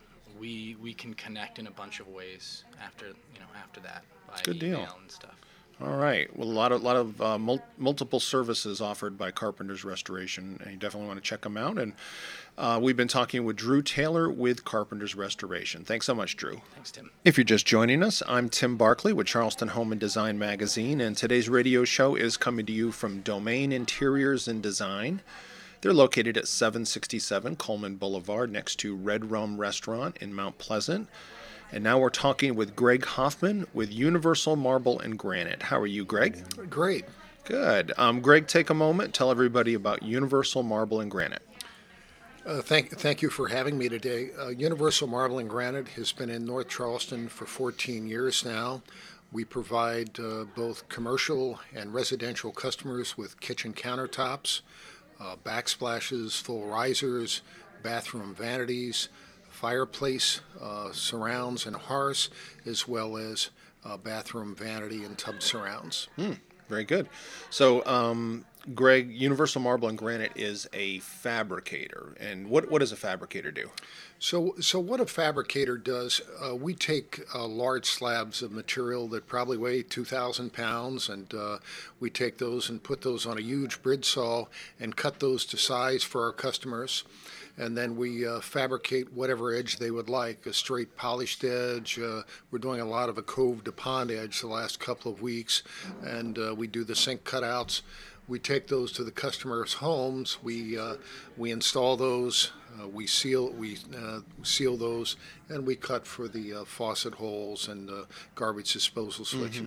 we we can connect in a bunch of ways after you know after that by Good email deal. and stuff. All right. Well, a lot of lot of uh, mul- multiple services offered by Carpenter's Restoration, and you definitely want to check them out. And uh, we've been talking with Drew Taylor with Carpenter's Restoration. Thanks so much, Drew. Thanks, Tim. If you're just joining us, I'm Tim Barkley with Charleston Home and Design Magazine, and today's radio show is coming to you from Domain Interiors and Design. They're located at seven sixty-seven Coleman Boulevard next to Red Rum Restaurant in Mount Pleasant. And now we're talking with Greg Hoffman with Universal Marble and Granite. How are you, Greg? Great. Good. Um, Greg, take a moment. Tell everybody about Universal Marble and Granite. Uh, thank, thank you for having me today. Uh, Universal Marble and Granite has been in North Charleston for fourteen years now. We provide uh, both commercial and residential customers with kitchen countertops, uh, backsplashes, full risers, bathroom vanities, fireplace uh, surrounds and hearths, as well as uh, bathroom vanity and tub surrounds. Mm, very good. So, um, Greg, Universal Marble and Granite is a fabricator. And what, what does a fabricator do? So, so what a fabricator does, uh, we take uh, large slabs of material that probably weigh two thousand pounds, and uh, we take those and put those on a huge bridge saw and cut those to size for our customers. And then we uh, fabricate whatever edge they would like, a straight polished edge. Uh, we're doing a lot of a cove to pond edge the last couple of weeks, and uh, we do the sink cutouts. We take those to the customers' homes. We uh, we install those. Uh, we seal we uh, seal those, and we cut for the uh, faucet holes and uh, garbage disposal switches.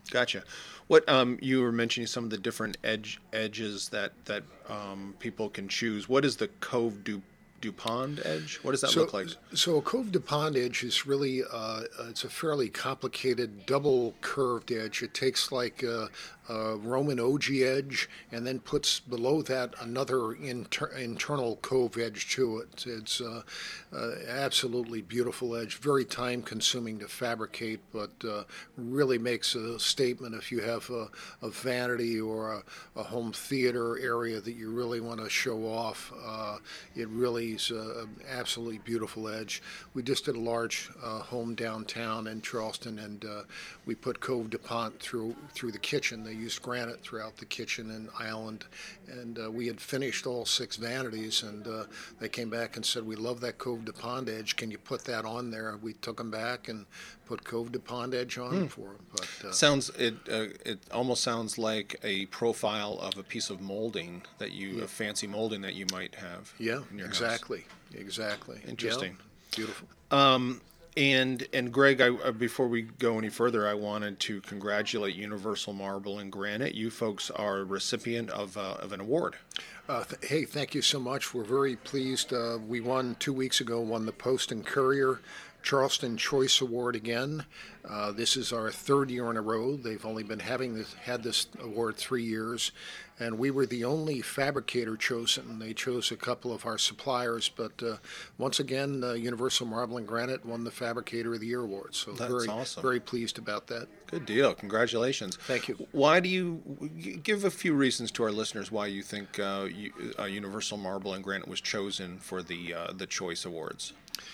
Gotcha. What um, you were mentioning some of the different edge edges that that um, people can choose. What is the Cove du DuPont edge? What does that so, look like? So a Cove DuPont edge is really uh, it's a fairly complicated double curved edge. It takes like a, a Roman ogee edge and then puts below that another inter- internal cove edge to it. It's uh, uh, absolutely beautiful edge, very time consuming to fabricate, but uh, really makes a statement if you have a, a vanity or a, a home theater area that you really want to show off. Uh, it really is an absolutely beautiful edge. We just did a large uh, home downtown in Charleston, and uh, we put Cove DuPont through through the kitchen. They used granite throughout the kitchen and island, and uh, we had finished all six vanities, and uh, they came back and said, "We love that Cove DuPont edge. Can you put that on there?" We took them back and put Cove DuPont edge on mm. for them. But uh, sounds it uh, it almost sounds like a profile of a piece of molding that you yeah. a fancy molding that you might have. Yeah, in your exactly, house. exactly. Interesting, yeah. Beautiful. Um, and and Greg, I, uh, before we go any further, I wanted to congratulate Universal Marble and Granite. You folks are a recipient of uh, of an award. Uh, th- hey, thank you so much. We're very pleased. Uh, we won two weeks ago. Won the Post and Courier Charleston Choice Award again. Uh, this is our third year in a row. They've only been having this, had this award three years, and we were the only fabricator chosen. They chose a couple of our suppliers, but uh, once again, uh, Universal Marble and Granite won the Fabricator of the Year award. So that's very, awesome. Very pleased about that. Good deal. Congratulations. Thank you. Why do you give a few reasons to our listeners why you think uh, you, uh, Universal Marble and Granite was chosen for the uh, the Choice Awards?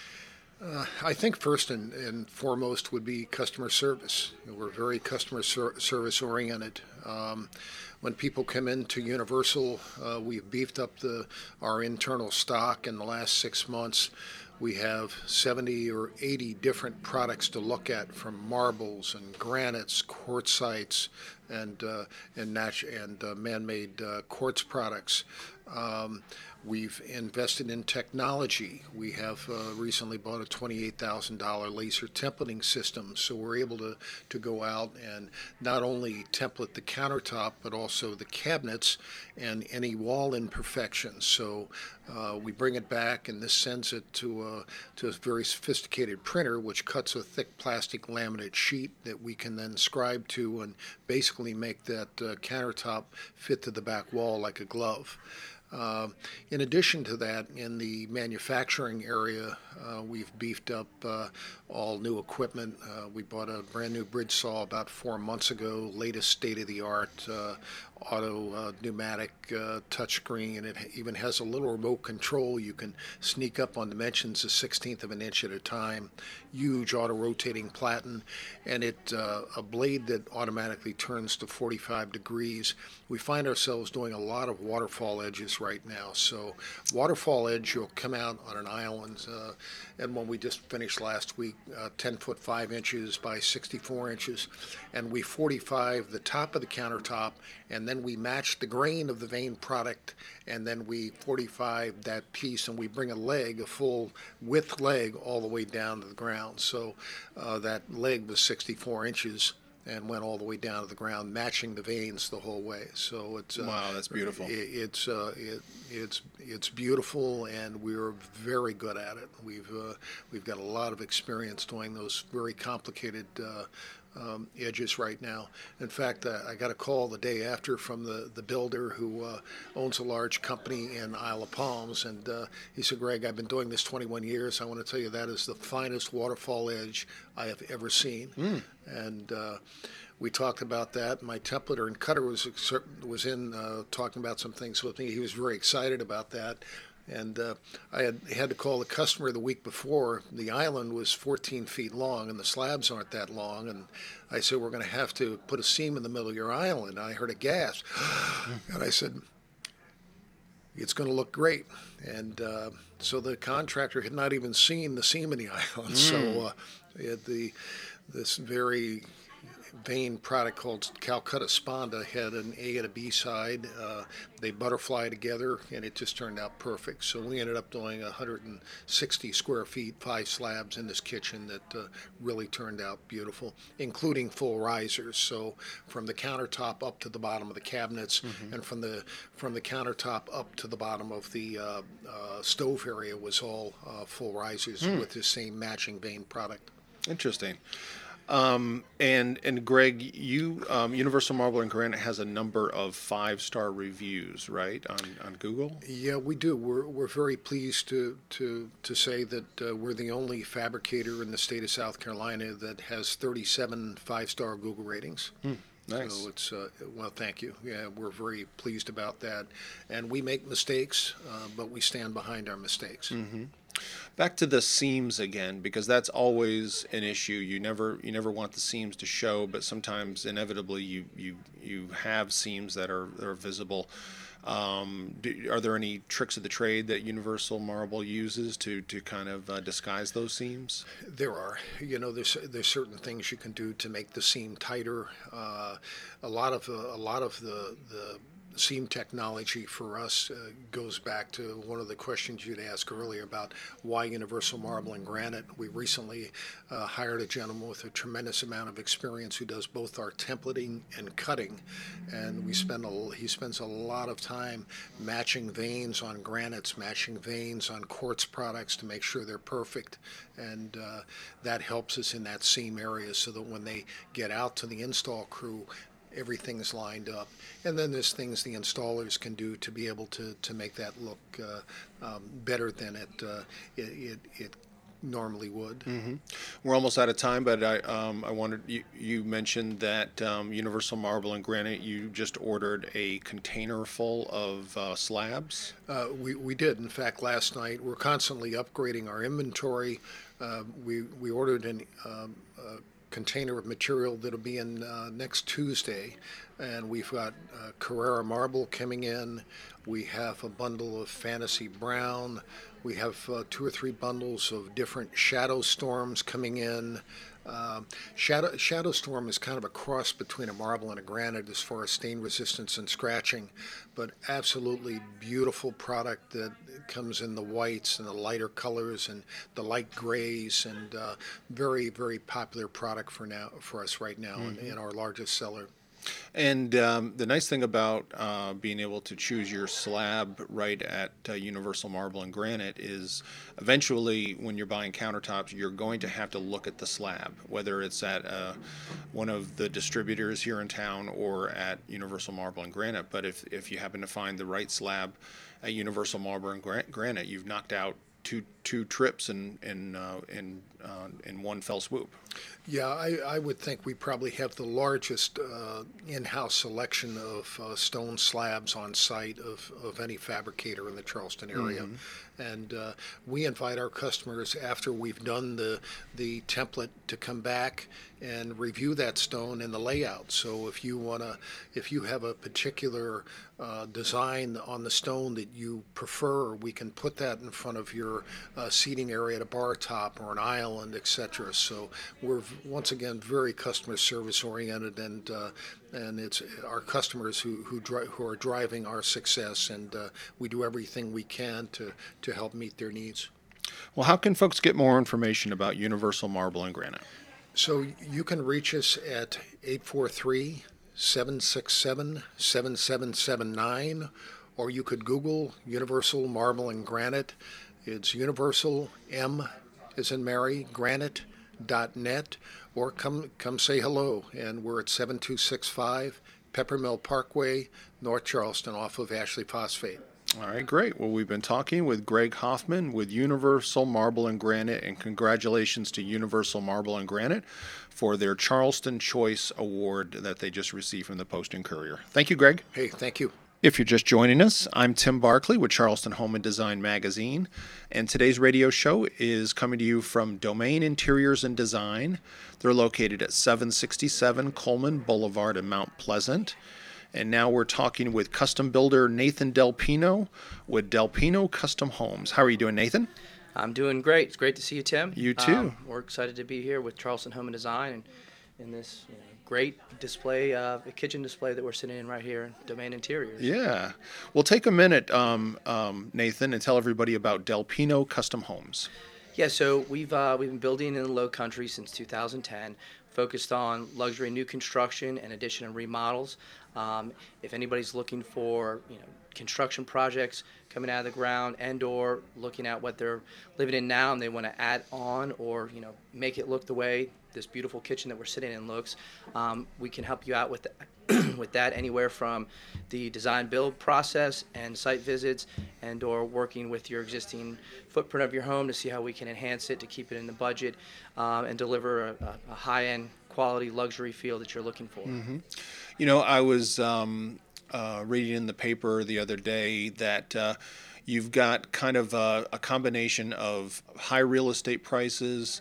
Uh, I think first and, and foremost would be customer service. We're very customer ser- service oriented. Um, when people come into Universal, uh, we've beefed up the our internal stock in the last six months. We have seventy or eighty different products to look at, from marbles and granites, quartzites, and uh, and, nat- and uh, man-made uh, quartz products. Um, We've invested in technology. We have uh, recently bought a twenty-eight thousand dollars laser templating system, so we're able to, to go out and not only template the countertop, but also the cabinets and any wall imperfections. So uh, we bring it back, and this sends it to a, to a very sophisticated printer, which cuts a thick plastic laminate sheet that we can then scribe to and basically make that uh, countertop fit to the back wall like a glove. Uh, in addition to that, in the manufacturing area, uh, we've beefed up uh, all new equipment. Uh, we bought a brand new bridge saw about four months ago, latest state-of-the-art uh, auto uh, pneumatic uh, touchscreen, and it even has a little remote control. You can sneak up on dimensions a sixteenth of an inch at a time. Huge auto-rotating platen, and it uh, a blade that automatically turns to forty-five degrees. We find ourselves doing a lot of waterfall edges right now. So waterfall edge, you'll come out on an island, uh, and one we just finished last week, uh, ten foot five inches by sixty-four inches, and we forty-five the top of the countertop, and then we match the grain of the vein product, and then we forty-five that piece, and we bring a leg, a full width leg, all the way down to the ground. So uh, that leg was sixty-four inches and went all the way down to the ground, matching the veins the whole way. So it's uh, wow, that's beautiful. It, it's uh, it, it's it's beautiful, and we're very good at it. We've uh, we've got a lot of experience doing those very complicated uh, um, edges right now. In fact, uh, I got a call the day after from the, the builder who uh, owns a large company in Isle of Palms, and uh, he said, "Greg, I've been doing this twenty-one years. I want to tell you that is the finest waterfall edge I have ever seen." Mm. And uh, we talked about that. My templater and cutter was was in uh, talking about some things with me. He was very excited about that. And uh, I had had to call the customer the week before. The island was fourteen feet long, and the slabs aren't that long. And I said, "We're going to have to put a seam in the middle of your island." And I heard a gasp. And I said, "It's going to look great." And uh, so the contractor had not even seen the seam in the island. Mm. So uh, it, the this very vein product called Calcutta Sponda had an A and a B side. Uh, they butterfly together, and it just turned out perfect. So we ended up doing one hundred sixty square feet, five slabs in this kitchen that uh, really turned out beautiful, including full risers. So from the countertop up to the bottom of the cabinets, mm-hmm. and from the from the countertop up to the bottom of the uh, uh, stove area was all uh, full risers mm. with the same matching vein product. Interesting. Um, and and Greg, you um, Universal Marble and Granite has a number of five-star reviews, right, on, on Google? Yeah, we do. We're we're very pleased to to to say that uh, we're the only fabricator in the state of South Carolina that has thirty-seven five-star Google ratings. Hmm. Nice. So it's uh, well, thank you. Yeah, we're very pleased about that, and we make mistakes, uh, but we stand behind our mistakes. Mm-hmm. Back to the seams again, because that's always an issue. You never you never want the seams to show, but sometimes inevitably you you, you have seams that are that are visible. Um, do, are there any tricks of the trade that Universal Marble uses to, to kind of uh, disguise those seams? There are. You know, there's there's certain things you can do to make the seam tighter. Uh, a lot of uh, a lot of the the seam technology for us uh, goes back to one of the questions you'd asked earlier about why Universal Marble and Granite. We recently uh, hired a gentleman with a tremendous amount of experience who does both our templating and cutting, and we spend a, he spends a lot of time matching veins on granites, matching veins on quartz products to make sure they're perfect, and uh, that helps us in that seam area so that when they get out to the install crew, everything's lined up. And then there's things the installers can do to be able to, to make that look uh, um, better than it, uh, it, it, it normally would. Mm-hmm. We're almost out of time, but I um, I wanted you, you mentioned that um, Universal Marble and Granite, you just ordered a container full of uh, slabs? Uh, we, we did. In fact, last night, we're constantly upgrading our inventory. Uh, we, we ordered an um, uh, container of material that'll be in uh, next Tuesday, and we've got uh, Carrara marble coming in. We have a bundle of Fantasy Brown. We have uh, two or three bundles of different Shadow Storms coming in. Uh, Shadow, Shadow Storm is kind of a cross between a marble and a granite as far as stain resistance and scratching, but absolutely beautiful product that comes in the whites and the lighter colors and the light grays, and uh, very, very popular product for now for us right now, mm-hmm. and, and our largest seller. And um, the nice thing about uh, being able to choose your slab right at uh, Universal Marble and Granite is eventually when you're buying countertops, you're going to have to look at the slab, whether it's at uh, one of the distributors here in town or at Universal Marble and Granite. But if, if you happen to find the right slab at Universal Marble and Granite, you've knocked out two two trips in in uh, in uh, in one fell swoop. Yeah, I, I would think we probably have the largest uh, in-house selection of uh, stone slabs on site of, of any fabricator in the Charleston area. Mm-hmm. And uh, we invite our customers after we've done the the template to come back and review that stone and the layout. So if you wanna, if you have a particular uh, design on the stone that you prefer, we can put that in front of your uh, seating area at a bar top or an island, et cetera. So we're once again very customer service oriented, and uh, and it's our customers who who, dri- who are driving our success, and uh, we do everything we can to to help meet their needs. Well, how can folks get more information about Universal Marble and Granite? So you can reach us at eight four three, seven six seven, seven seven seven nine, or you could Google Universal Marble and Granite. It's Universal M as in Mary, Granite dot net, or come come say hello. And we're at seven two six five Peppermill Parkway, North Charleston, off of Ashley Phosphate. All right, great. Well, we've been talking with Greg Hoffman with Universal Marble and Granite, and congratulations to Universal Marble and Granite for their Charleston Choice Award that they just received from the Post and Courier. Thank you, Greg. Hey, thank you. If you're just joining us, I'm Tim Barkley with Charleston Home and Design Magazine, and today's radio show is coming to you from Domain Interiors and Design. They're located at seven sixty-seven Coleman Boulevard in Mount Pleasant. And now we're talking with custom builder Nathan Delpino with Delpino Custom Homes. How are you doing, Nathan? I'm doing great. It's great to see you, Tim. You too. Um, we're excited to be here with Charleston Home and Design and in this you know, great display, uh, kitchen display that we're sitting in right here in Domain Interiors. Yeah. Well, take a minute, um, um, Nathan, and tell everybody about Del Pino Custom Homes. Yeah, so we've uh, we've been building in the Low Country since two thousand ten, focused on luxury new construction and addition and remodels. Um, if anybody's looking for you know construction projects coming out of the ground and or looking at what they're living in now and they want to add on or you know make it look the way this beautiful kitchen that we're sitting in looks, um, we can help you out with that, with that anywhere from the design build process and site visits and or working with your existing footprint of your home to see how we can enhance it to keep it in the budget um, and deliver a, a high-end quality luxury feel that you're looking for. Mm-hmm. You know, I was um, uh, reading in the paper the other day that uh, you've got kind of a, a combination of high real estate prices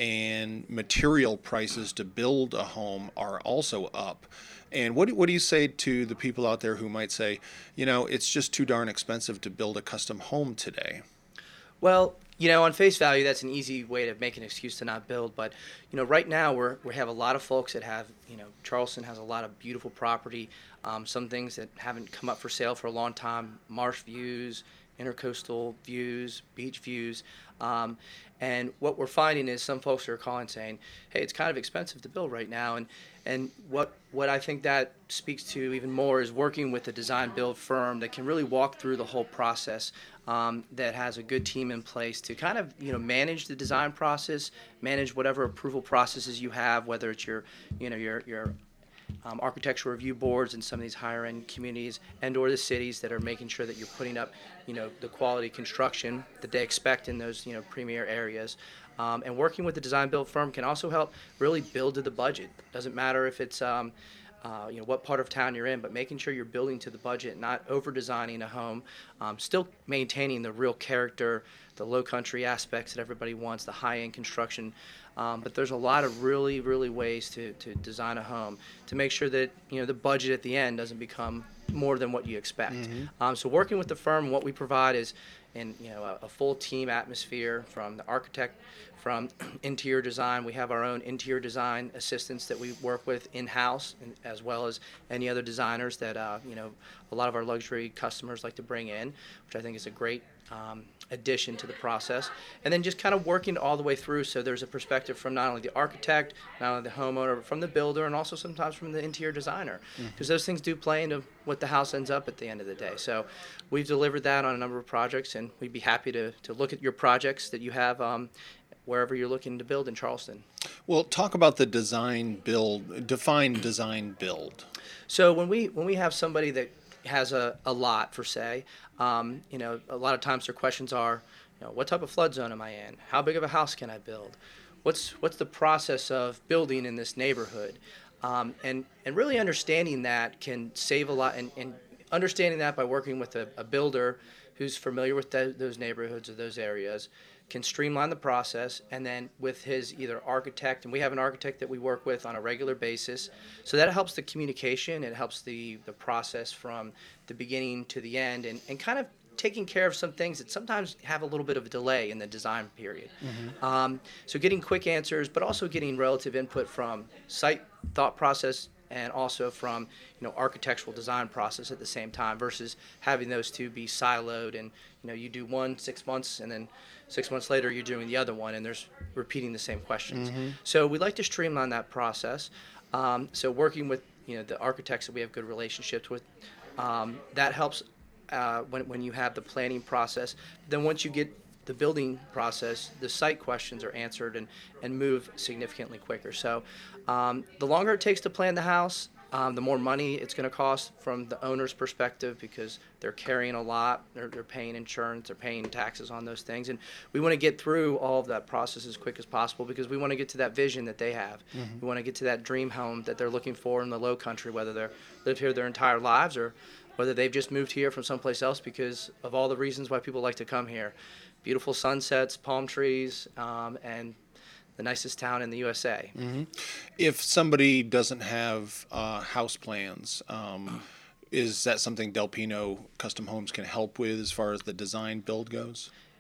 and material prices to build a home are also up. And what, what do you say to the people out there who might say, you know, it's just too darn expensive to build a custom home today? Well, you know, on face value, that's an easy way to make an excuse to not build. But, you know, right now we're, we have a lot of folks that have, you know, Charleston has a lot of beautiful property, um, some things that haven't come up for sale for a long time, marsh views, intercoastal views, beach views. Um, and what we're finding is some folks are calling saying, hey, it's kind of expensive to build right now. And and what what I think that speaks to even more is working with a design build firm that can really walk through the whole process, um, that has a good team in place to kind of you know manage the design process, manage whatever approval processes you have, whether it's your you know your your Um, architectural review boards in some of these higher end communities and or the cities that are making sure that you're putting up you know the quality construction that they expect in those you know premier areas, um, and working with the design build firm can also help really build to the budget. Doesn't matter if it's um, uh, you know what part of town you're in, but making sure you're building to the budget, not over designing a home, um, still maintaining the real character, the low country aspects that everybody wants, the high end construction. Um, but there's a lot of really, really ways to, to design a home to make sure that you know the budget at the end doesn't become more than what you expect. Mm-hmm. Um, so working with the firm, what we provide is in you know a, a full team atmosphere from the architect, from interior design. We have our own interior design assistants that we work with in-house, and, as well as any other designers that uh, you know a lot of our luxury customers like to bring in, which I think is a great um, addition to the process. And then just kind of working all the way through, so there's a perspective from not only the architect, not only the homeowner, but from the builder, and also sometimes from the interior designer, because mm-hmm. those things do play into what the house ends up at the end of the day. So we've delivered that on a number of projects, and we'd be happy to, to look at your projects that you have um, wherever you're looking to build in Charleston. Well, talk about the design build, define design build. So when we when we have somebody that has a, a lot for say, um, you know, a lot of times their questions are, you know, what type of flood zone am I in? How big of a house can I build? What's what's the process of building in this neighborhood? Um, and and really understanding that can save a lot, and, and understanding that by working with a, a builder who's familiar with the, those neighborhoods or those areas can streamline the process, and then with his either architect, and we have an architect that we work with on a regular basis, so that helps the communication, it helps the, the process from the beginning to the end, and, and kind of taking care of some things that sometimes have a little bit of a delay in the design period. Mm-hmm. Um, so getting quick answers, but also getting relative input from site thought process and also from you know architectural design process at the same time, versus having those two be siloed, and you know you do one six months and then six months later you're doing the other one, and there's repeating the same questions. Mm-hmm. So we like to streamline that process. Um, so working with you know the architects that we have good relationships with, um, that helps uh, when when you have the planning process. Then once you get the building process, the site questions are answered and, and move significantly quicker. So um, the longer it takes to plan the house, um, the more money it's going to cost from the owner's perspective, because they're carrying a lot, they're, they're paying insurance, they're paying taxes on those things. And we want to get through all of that process as quick as possible, because we want to get to that vision that they have. Mm-hmm. We want to get to that dream home that they're looking for in the Low Country, whether they've lived here their entire lives or whether they've just moved here from someplace else because of all the reasons why people like to come here. Beautiful sunsets, palm trees, um, and the nicest town in the U S A. Mm-hmm. If somebody doesn't have uh, house plans, um, is that something Del Pino Custom Homes can help with as far as the design build goes?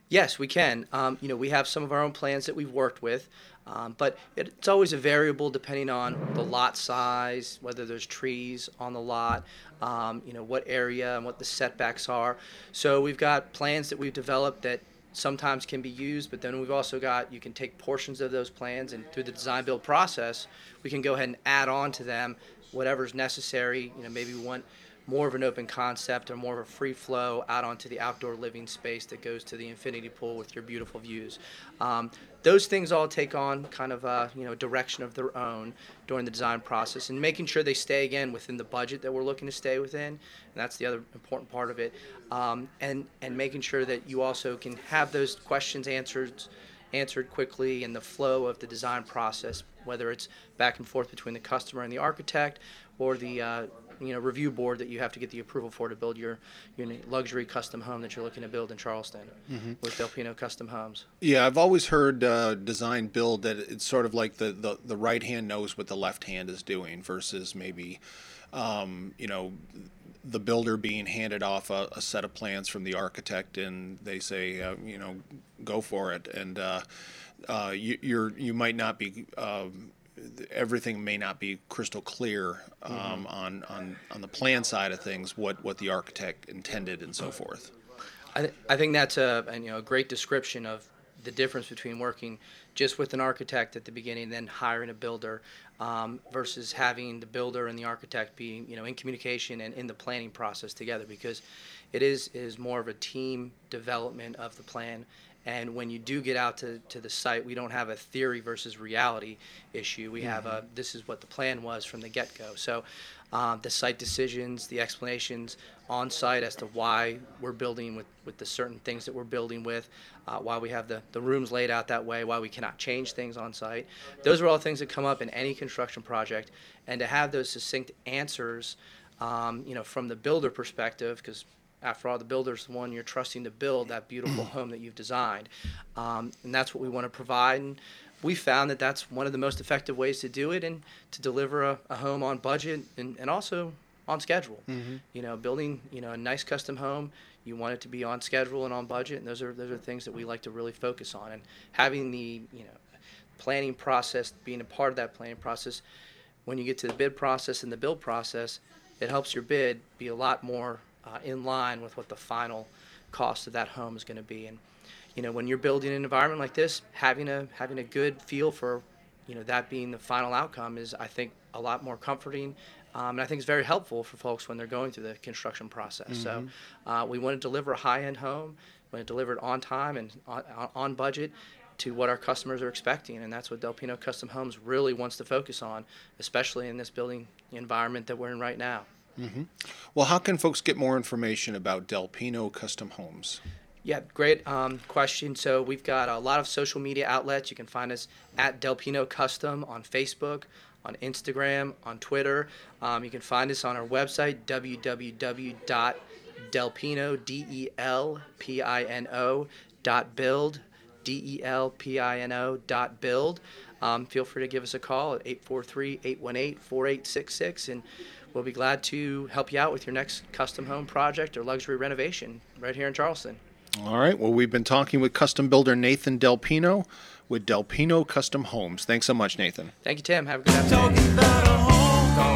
Yes, we can. Um, you know, we have some of our own plans that we've worked with, um, but it, it's always a variable depending on the lot size, whether there's trees on the lot, um, you know, what area and what the setbacks are. So we've got plans that we've developed that sometimes can be used, but then we've also got, you can take portions of those plans, and through the design build process, we can go ahead and add on to them whatever's necessary. You know, maybe we want more of an open concept or more of a free flow out onto the outdoor living space that goes to the infinity pool with your beautiful views. Um, those things all take on kind of a, you know, direction of their own during the design process, and making sure they stay, again, within the budget that we're looking to stay within, and that's the other important part of it. Um, and, and making sure that you also can have those questions answered answered quickly in the flow of the design process, whether it's back and forth between the customer and the architect, or the uh, you know, review board that you have to get the approval for to build your, your luxury custom home that you're looking to build in Charleston mm-hmm. with Del Pino Custom Homes. Yeah, I've always heard uh, design build that it's sort of like the, the, the right hand knows what the left hand is doing versus maybe, um, you know, the builder being handed off a, a set of plans from the architect and they say, uh, you know, go for it. And uh, uh, you, you're, you might not be... Um, everything may not be crystal clear um, mm-hmm. on, on, on the plan side of things, what, what the architect intended and so forth. I, th- I think that's a, a, you know, a great description of the difference between working just with an architect at the beginning and then hiring a builder um, versus having the builder and the architect be, you know, in communication and in the planning process together, because it is, it is more of a team development of the plan. And when you do get out to, to the site, we don't have a theory versus reality issue. We mm-hmm. have a, this is what the plan was from the get-go. So um, the site decisions, the explanations on site as to why we're building with, with the certain things that we're building with, uh, why we have the, the rooms laid out that way, why we cannot change things on site. Those are all things that come up in any construction project. And to have those succinct answers, um, you know, from the builder perspective, because after all, the builder's the one you're trusting to build that beautiful home that you've designed. Um, and that's what we want to provide. And we found that that's one of the most effective ways to do it and to deliver a, a home on budget and, and also on schedule. Mm-hmm. You know, building, you know, a nice custom home, you want it to be on schedule and on budget. And those are, those are things that we like to really focus on. And having the, you know, planning process, being a part of that planning process, when you get to the bid process and the build process, it helps your bid be a lot more Uh, in line with what the final cost of that home is going to be. And you know, when you're building an environment like this, having a having a good feel for, you know, that being the final outcome is, I think, a lot more comforting, um, and I think it's very helpful for folks when they're going through the construction process. Mm-hmm. So uh, we want to deliver a high-end home, we want to deliver it on time and on, on budget to what our customers are expecting, and that's what Del Pino Custom Homes really wants to focus on, especially in this building environment that we're in right now. Mm-hmm. Well, how can folks get more information about Del Pino Custom Homes? Yeah, great um, question. So we've got a lot of social media outlets. You can find us at Del Pino Custom on Facebook, on Instagram, on Twitter. Um, you can find us on our website, w w w dot delpino, D E L P I N O, dot build, D E L P I N O, dot build. Um, feel free to give us a call at eight four three, eight one eight, four eight six six, and we'll be glad to help you out with your next custom home project or luxury renovation right here in Charleston. All right. Well, we've been talking with custom builder Nathan Del Pino with Del Pino Custom Homes. Thanks so much, Nathan. Thank you, Tim. Have a good afternoon.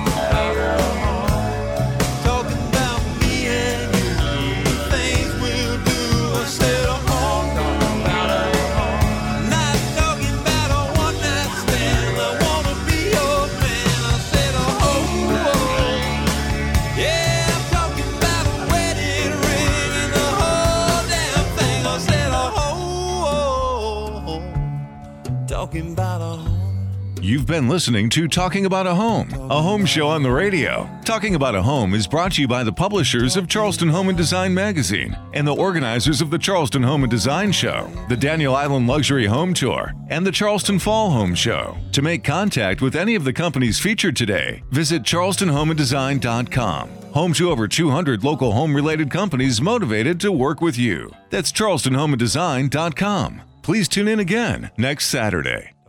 You've been listening to Talking About a Home, a home show on the radio. Talking About a Home is brought to you by the publishers of Charleston Home and Design magazine and the organizers of the Charleston Home and Design Show, the Daniel Island Luxury Home Tour, and the Charleston Fall Home Show. To make contact with any of the companies featured today, visit charleston home and design dot com. Home to over two hundred local home-related companies motivated to work with you. That's charleston home and design dot com. Please tune in again next Saturday.